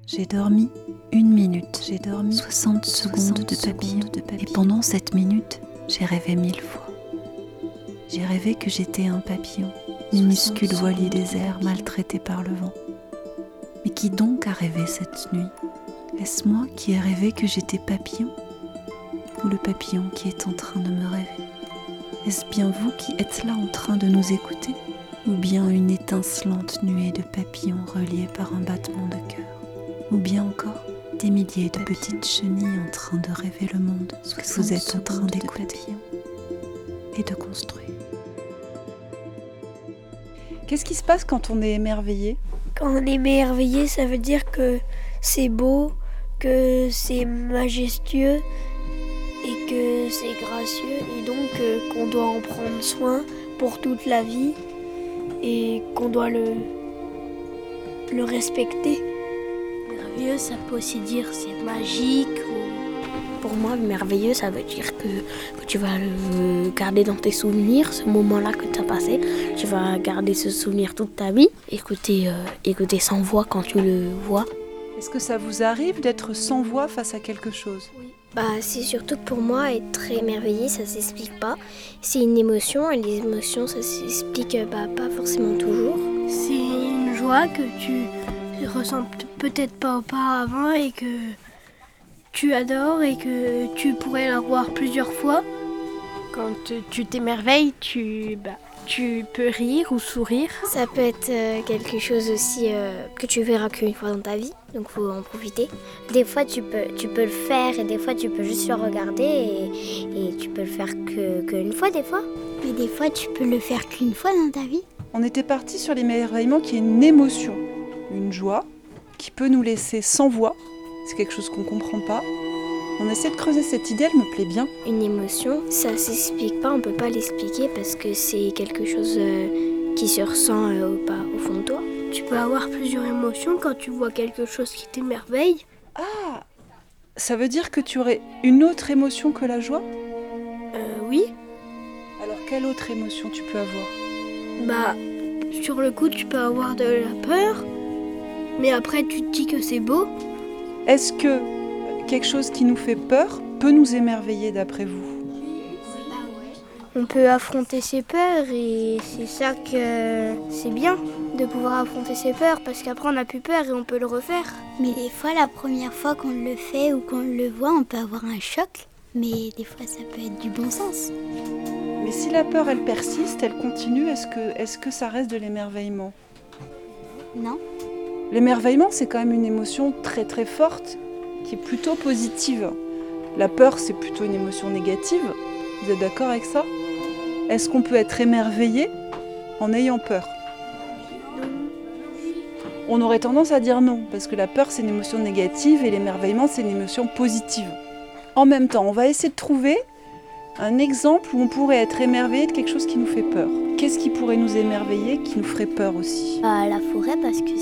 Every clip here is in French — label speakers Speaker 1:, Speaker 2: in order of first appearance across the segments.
Speaker 1: J'ai dormi 1 minute, j'ai dormi 60 secondes de papillon. Et pendant cette minute, j'ai rêvé 1000 fois. J'ai rêvé que j'étais un papillon, minuscule voilier des airs maltraité par le vent. Mais qui donc a rêvé cette nuit ? Est-ce moi qui ai rêvé que j'étais papillon ? Ou le papillon qui est en train de me rêver ? Est-ce bien vous qui êtes là en train de nous écouter ? Ou bien une étincelante nuée de papillons reliés par un battement de cœur ? Ou bien encore des milliers de petites chenilles en train de rêver le monde que vous êtes en train d'écouter et de construire.
Speaker 2: Qu'est-ce qui se passe quand on est émerveillé ?
Speaker 3: Quand on est émerveillé, ça veut dire que c'est beau, que c'est majestueux et que c'est gracieux et donc qu'on doit en prendre soin pour toute la vie et qu'on doit le respecter.
Speaker 4: Merveilleux, ça peut aussi dire c'est magique. Pour moi, merveilleux, ça veut dire que tu vas le garder dans tes souvenirs, ce moment-là que tu as passé. Tu vas garder ce souvenir toute ta vie. Écouter sans voix quand tu le vois.
Speaker 2: Est-ce que ça vous arrive d'être sans voix face à quelque chose ?
Speaker 3: Oui. C'est surtout que pour moi, être très émerveillé, ça s'explique pas. C'est une émotion et les émotions, ça s'explique pas forcément toujours.
Speaker 5: C'est une joie que tu ressens peut-être pas auparavant et que tu adores et que tu pourrais la voir plusieurs fois.
Speaker 6: Quand tu t'émerveilles, tu peux rire ou sourire.
Speaker 3: Ça peut être quelque chose aussi que tu verras qu'une fois dans ta vie, donc faut en profiter. Des fois tu peux le faire et des fois tu peux juste le regarder et tu peux le faire qu'une fois des fois.
Speaker 7: Mais des fois tu peux le faire qu'une fois dans ta vie.
Speaker 2: On était parti sur l'émerveillement qui est une émotion, une joie qui peut nous laisser sans voix. C'est quelque chose qu'on ne comprend pas. On essaie de creuser cette idée, elle me plaît bien.
Speaker 3: Une émotion, ça s'explique pas, on peut pas l'expliquer parce que c'est quelque chose qui se ressent au fond de toi.
Speaker 5: Tu peux avoir plusieurs émotions quand tu vois quelque chose qui t'émerveille.
Speaker 2: Ah, ça veut dire que tu aurais une autre émotion que la joie ?
Speaker 5: Oui.
Speaker 2: Alors quelle autre émotion tu peux avoir ?
Speaker 5: Sur le coup, tu peux avoir de la peur, mais après tu te dis que c'est beau.
Speaker 2: Est-ce que quelque chose qui nous fait peur peut nous émerveiller d'après vous ?
Speaker 5: On peut affronter ses peurs et c'est ça que c'est bien de pouvoir affronter ses peurs parce qu'après on n'a plus peur et on peut le refaire.
Speaker 7: Mais des fois, la première fois qu'on le fait ou qu'on le voit, on peut avoir un choc. Mais des fois, ça peut être du bon sens.
Speaker 2: Mais si la peur, elle persiste, elle continue, est-ce que ça reste de l'émerveillement ?
Speaker 7: Non.
Speaker 2: L'émerveillement, c'est quand même une émotion très très forte qui est plutôt positive. La peur, c'est plutôt une émotion négative. Vous êtes d'accord avec ça ? Est-ce qu'on peut être émerveillé en ayant peur ? On aurait tendance à dire non, parce que la peur, c'est une émotion négative et l'émerveillement, c'est une émotion positive. En même temps, on va essayer de trouver un exemple où on pourrait être émerveillé de quelque chose qui nous fait peur. Qu'est-ce qui pourrait nous émerveiller, qui nous ferait peur aussi ?
Speaker 4: La forêt, parce que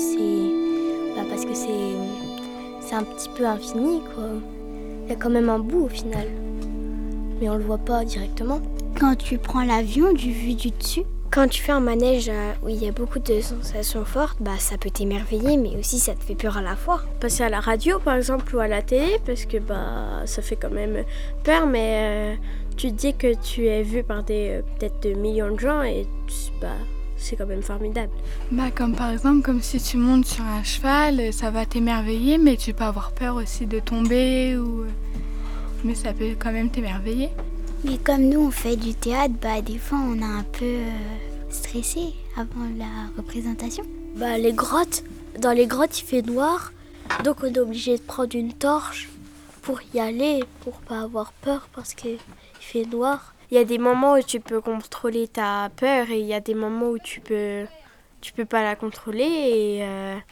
Speaker 4: c'est un petit peu infini, quoi. Il y a quand même un bout au final, mais on le voit pas directement.
Speaker 7: Quand tu prends l'avion vu du dessus.
Speaker 3: Quand tu fais un manège où il y a beaucoup de sensations fortes, ça peut t'émerveiller, mais aussi ça te fait peur à la fois.
Speaker 6: Passer à la radio, par exemple, ou à la télé, parce que ça fait quand même peur, mais tu te dis que tu es vu par peut-être des millions de gens et c'est quand même formidable.
Speaker 8: Comme par exemple, comme si tu montes sur un cheval, ça va t'émerveiller, mais tu peux avoir peur aussi de tomber, mais ça peut quand même t'émerveiller.
Speaker 7: Mais comme nous, on fait du théâtre, des fois, on est un peu stressé avant la représentation.
Speaker 4: Les grottes, dans les grottes, il fait noir, donc on est obligé de prendre une torche pour y aller, pour pas avoir peur parce qu'il fait noir.
Speaker 6: Il y a des moments où tu peux contrôler ta peur et il y a des moments où tu peux pas la contrôler et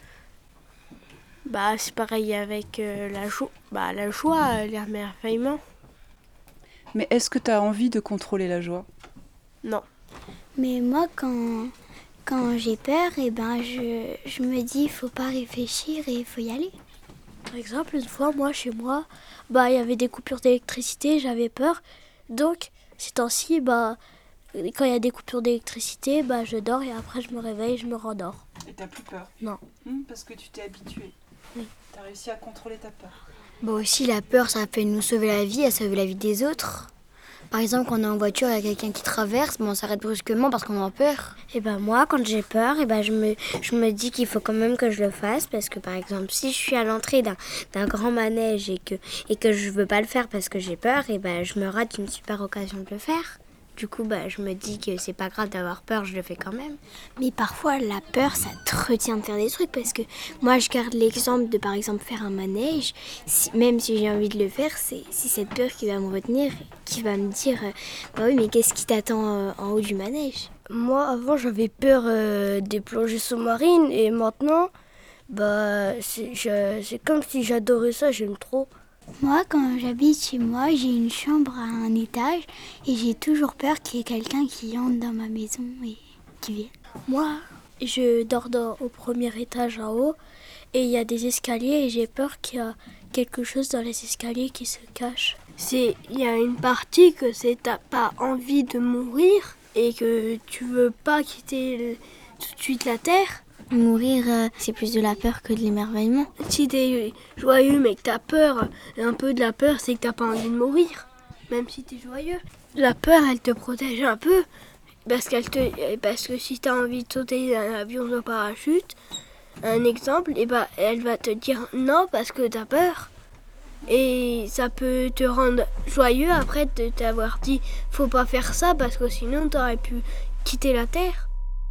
Speaker 6: c'est pareil avec la joie, l'émerveillement.
Speaker 2: Mais est-ce que tu as envie de contrôler la joie ?
Speaker 6: Non.
Speaker 7: Mais moi, quand j'ai peur, je me dis, il faut pas réfléchir et il faut y aller.
Speaker 4: Par exemple, une fois, moi, chez moi, il y avait des coupures d'électricité, j'avais peur. Donc, ces temps-ci, quand il y a des coupures d'électricité, je dors et après, je me réveille, je me rendors.
Speaker 2: Et t'as plus peur ?
Speaker 4: Non.
Speaker 2: Parce que tu t'es habituée.
Speaker 5: Oui.
Speaker 2: Tu as réussi à contrôler ta peur.
Speaker 7: Bon, aussi, la peur, ça peut nous sauver la vie, elle sauve la vie des autres. Par exemple, quand on est en voiture, il y a quelqu'un qui traverse, on s'arrête brusquement parce qu'on a peur.
Speaker 4: Et ben moi, quand j'ai peur, je me dis qu'il faut quand même que je le fasse parce que par exemple, si je suis à l'entrée d'un grand manège et que je veux pas le faire parce que j'ai peur, et ben je me rate une super occasion de le faire. Du coup, je me dis que c'est pas grave d'avoir peur, je le fais quand même.
Speaker 3: Mais parfois, la peur, ça te retient de faire des trucs. Parce que moi, je garde l'exemple de, par exemple, faire un manège. Même si j'ai envie de le faire, c'est cette peur qui va me retenir, qui va me dire bah oui, mais qu'est-ce qui t'attend en haut du manège?
Speaker 5: Moi, avant, j'avais peur des plongées sous-marines. Et maintenant, c'est comme si j'adorais ça, j'aime trop.
Speaker 3: Moi, quand j'habite chez moi, j'ai une chambre à un étage et j'ai toujours peur qu'il y ait quelqu'un qui entre dans ma maison et qui vienne.
Speaker 5: Moi, je dors au premier étage en haut et il y a des escaliers et j'ai peur qu'il y a quelque chose dans les escaliers qui se cache. Il y a une partie que t'as pas envie de mourir et que tu veux pas quitter tout de suite la terre.
Speaker 3: Mourir, c'est plus de la peur que de l'émerveillement.
Speaker 5: Si t'es joyeux mais que t'as peur, un peu de la peur, c'est que t'as pas envie de mourir, même si t'es joyeux. La peur, elle te protège un peu, parce que si t'as envie de sauter d'un avion de parachute, un exemple, elle va te dire non parce que t'as peur. Et ça peut te rendre joyeux après de t'avoir dit faut pas faire ça parce que sinon t'aurais pu quitter la terre.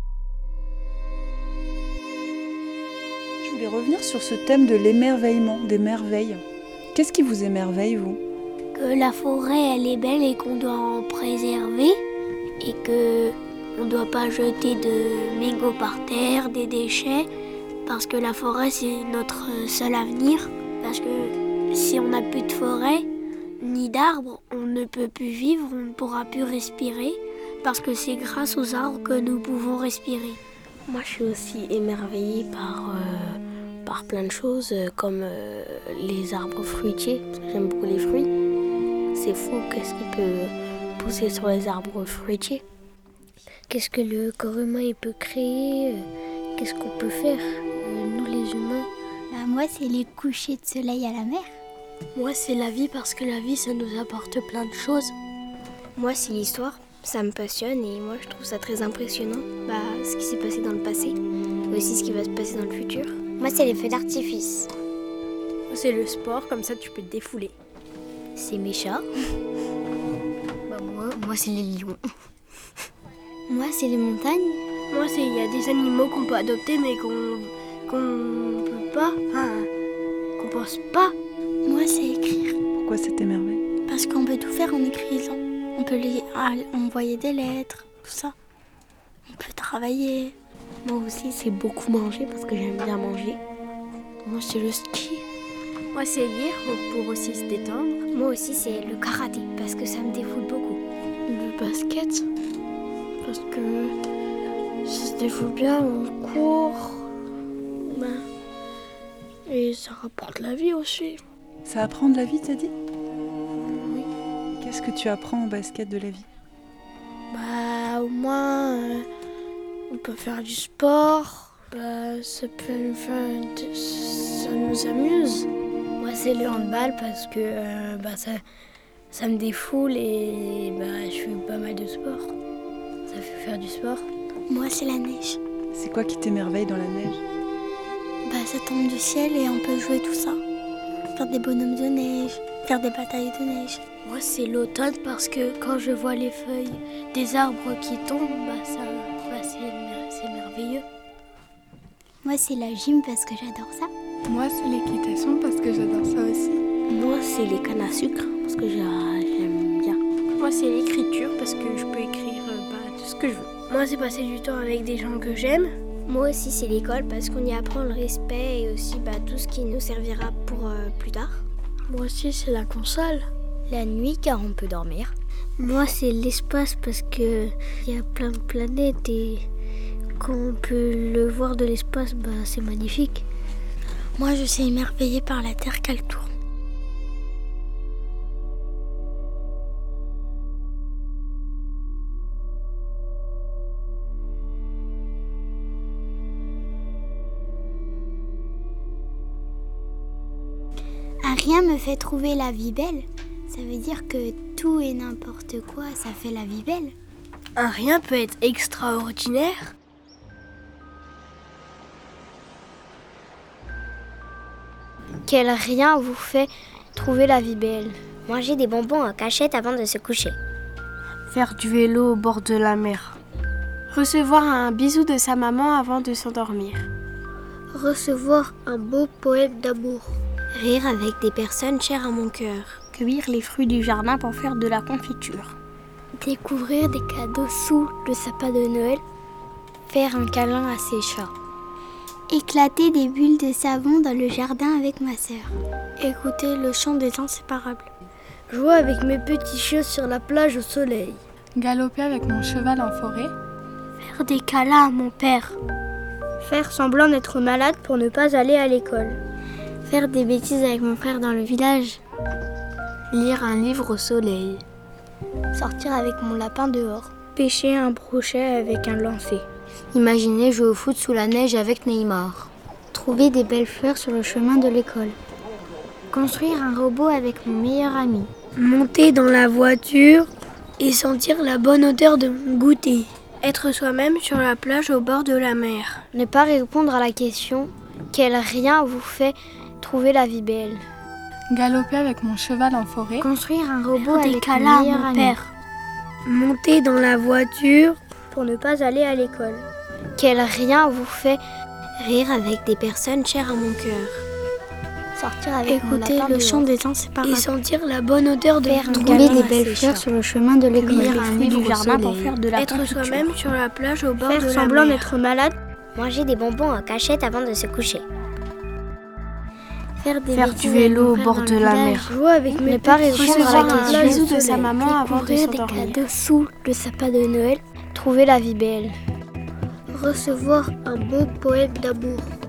Speaker 2: Je voulais revenir sur ce thème de l'émerveillement, des merveilles. Qu'est-ce qui vous émerveille, vous?
Speaker 3: Que la forêt, elle est belle et qu'on doit en préserver. Et que on ne doit pas jeter de mégots par terre, des déchets. Parce que la forêt, c'est notre seul avenir. Parce que si on n'a plus de forêt, ni d'arbres, on ne peut plus vivre, on ne pourra plus respirer. Parce que c'est grâce aux arbres que nous pouvons respirer.
Speaker 4: Moi, je suis aussi émerveillée par plein de choses, comme les arbres fruitiers, parce que j'aime beaucoup les fruits. C'est fou, qu'est-ce qui peut pousser sur les arbres fruitiers?
Speaker 5: Qu'est-ce que le corps humain il peut créer? Qu'est-ce qu'on peut faire, nous les humains?
Speaker 3: Moi, c'est les couchers de soleil à la mer.
Speaker 5: Moi, c'est la vie, parce que la vie, ça nous apporte plein de choses.
Speaker 3: Moi, c'est l'histoire. Ça me passionne et moi, je trouve ça très impressionnant. Ce qui s'est passé dans le passé, mais aussi ce qui va se passer dans le futur. Moi, c'est les feux d'artifice.
Speaker 6: C'est le sport, comme ça tu peux te défouler.
Speaker 3: C'est mes chats.
Speaker 7: Moi, c'est les lions.
Speaker 3: Moi, c'est les montagnes.
Speaker 5: Moi, il y a des animaux qu'on peut adopter, mais qu'on peut pas, qu'on pense pas.
Speaker 3: Moi, c'est écrire.
Speaker 2: Pourquoi cette émerveille?
Speaker 3: Parce qu'on peut tout faire en écrivant. On peut envoyer des lettres, tout ça. On peut travailler.
Speaker 4: Moi aussi, c'est beaucoup manger, parce que j'aime bien manger.
Speaker 5: Moi, c'est le ski.
Speaker 6: Moi, c'est lire pour aussi se détendre.
Speaker 3: Moi aussi, c'est le karaté, parce que ça me défoule beaucoup.
Speaker 5: Le basket, parce que ça se défoule bien, on court. Et ça rapporte la vie aussi.
Speaker 2: Ça apprend de la vie, t'as dit?
Speaker 5: Oui.
Speaker 2: Qu'est-ce que tu apprends au basket de la vie?
Speaker 5: Au moins, on peut faire du sport. Ça nous amuse.
Speaker 4: Moi, c'est le handball parce que ça me défoule et je fais pas mal de sport. Ça fait faire du sport.
Speaker 3: Moi, c'est la neige.
Speaker 2: C'est quoi qui t'émerveille dans la neige?
Speaker 3: Ça tombe du ciel et on peut jouer tout ça. Faire des bonhommes de neige, faire des batailles de neige.
Speaker 5: Moi, c'est l'automne parce que quand je vois les feuilles des arbres qui tombent, c'est merveilleux.
Speaker 3: Moi, c'est la gym parce que j'adore ça.
Speaker 8: Moi, c'est l'équitation parce que j'adore ça aussi.
Speaker 4: Moi, c'est les cannes à sucre parce que j'aime bien.
Speaker 6: Moi, c'est l'écriture parce que je peux écrire tout ce que je veux.
Speaker 5: Moi, c'est passer du temps avec des gens que j'aime.
Speaker 3: Moi aussi, c'est l'école parce qu'on y apprend le respect et aussi tout ce qui nous servira pour plus tard.
Speaker 5: Moi aussi, c'est la console.
Speaker 3: La nuit, car on peut dormir.
Speaker 5: Moi, c'est l'espace parce que il y a plein de planètes et quand on peut le voir de l'espace, c'est magnifique.
Speaker 3: Moi, je suis émerveillée par la Terre qu'elle tourne.
Speaker 9: Un rien me fait trouver la vie belle. Ça veut dire que tout et n'importe quoi, ça fait la vie belle.
Speaker 5: Un rien peut être extraordinaire.
Speaker 9: Quel rien vous fait trouver la vie belle?
Speaker 7: Manger des bonbons en cachette avant de se coucher.
Speaker 4: Faire du vélo au bord de la mer. Recevoir un bisou de sa maman avant de s'endormir.
Speaker 3: Recevoir un beau poème d'amour.
Speaker 9: Rire avec des personnes chères à mon cœur.
Speaker 7: Cueillir les fruits du jardin pour faire de la confiture.
Speaker 3: Découvrir des cadeaux sous le sapin de Noël.
Speaker 9: Faire un câlin à ses chats.
Speaker 3: Éclater des bulles de savon dans le jardin avec ma sœur.
Speaker 5: Écouter le chant des inséparables. Jouer avec mes petits chiens sur la plage au soleil.
Speaker 8: Galoper avec mon cheval en forêt.
Speaker 3: Faire des câlins à mon père.
Speaker 5: Faire semblant d'être malade pour ne pas aller à l'école.
Speaker 9: Faire des bêtises avec mon frère dans le village.
Speaker 7: Lire un livre au soleil.
Speaker 9: Sortir avec mon lapin dehors.
Speaker 5: Pêcher un brochet avec un lancer.
Speaker 7: Imaginer jouer au foot sous la neige avec Neymar.
Speaker 9: Trouver des belles fleurs sur le chemin de l'école. Construire un robot avec mon meilleur ami.
Speaker 3: Monter dans la voiture et sentir la bonne odeur de mon goûter.
Speaker 5: Être soi-même sur la plage au bord de la mer.
Speaker 9: Ne pas répondre à la question « Quel rien vous fait trouver la vie belle ?»
Speaker 8: Galoper avec mon cheval en forêt.
Speaker 9: Construire un robot
Speaker 3: Faire des
Speaker 9: avec
Speaker 3: câlins
Speaker 9: mon
Speaker 3: à
Speaker 9: meilleur
Speaker 3: mon
Speaker 9: ami.
Speaker 3: père. Monter dans la voiture
Speaker 5: pour ne pas aller à l'école.
Speaker 9: Quel rien vous fait rire avec des personnes chères à mon cœur.
Speaker 3: Sortir avec écouter le chant des inséparables.
Speaker 5: Et sentir la bonne odeur de
Speaker 9: mon trouver des belles fleurs sur le chemin de l'école.
Speaker 7: Lire un livre du jardin pour faire de la
Speaker 5: Être
Speaker 7: confiture.
Speaker 5: soi-même sur la plage au bord
Speaker 3: Faire
Speaker 5: de la
Speaker 3: semblant
Speaker 5: mer.
Speaker 3: d'être malade.
Speaker 7: Manger des bonbons en cachette avant de se coucher.
Speaker 3: Faire des
Speaker 4: Faire
Speaker 3: bêtises
Speaker 4: du vélo au
Speaker 3: avec mon
Speaker 4: bord
Speaker 3: frère
Speaker 4: de
Speaker 3: dans le
Speaker 4: la
Speaker 3: village.
Speaker 4: mer.
Speaker 5: Jouer avec mes
Speaker 9: Ne pas
Speaker 5: petits
Speaker 9: répondre
Speaker 5: chiens
Speaker 9: à la
Speaker 5: sur
Speaker 9: question.
Speaker 5: plage au
Speaker 4: Bisous de
Speaker 5: soleil.
Speaker 4: sa maman avant de
Speaker 3: Découvrir des
Speaker 4: s'endormir.
Speaker 3: cadeaux sous le sapin de Noël.
Speaker 9: Trouver la vie belle.
Speaker 3: Recevoir un beau poème d'amour.